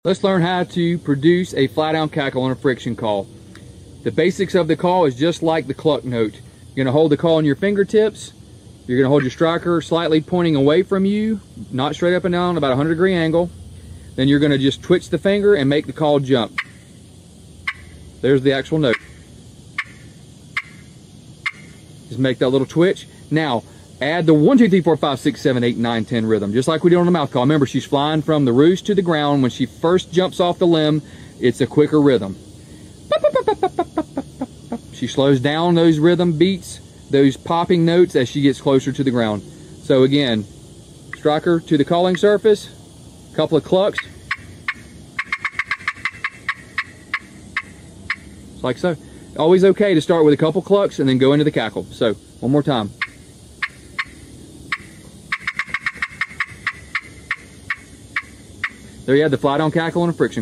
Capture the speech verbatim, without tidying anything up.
Let's learn how to produce a fly down cackle on a friction call. The basics of the call is just like the cluck note. You're gonna hold the call in your fingertips. You're gonna hold your striker slightly pointing away from you, not straight up and down, about a hundred degree angle. Then you're gonna just twitch the finger and make the call jump. There's the actual note. Just make that little twitch. Now, add the one, two, three, four, five, six, seven, eight, nine, ten rhythm, just like we did on the mouth call. Remember, she's flying from the roost to the ground. When she first jumps off the limb, it's a quicker rhythm. She slows down those rhythm beats, those popping notes as she gets closer to the ground. So again, striker to the calling surface, couple of clucks, like so. Always okay to start with a couple clucks and then go into the cackle. So one more time. There you have the fly down cackle and a friction.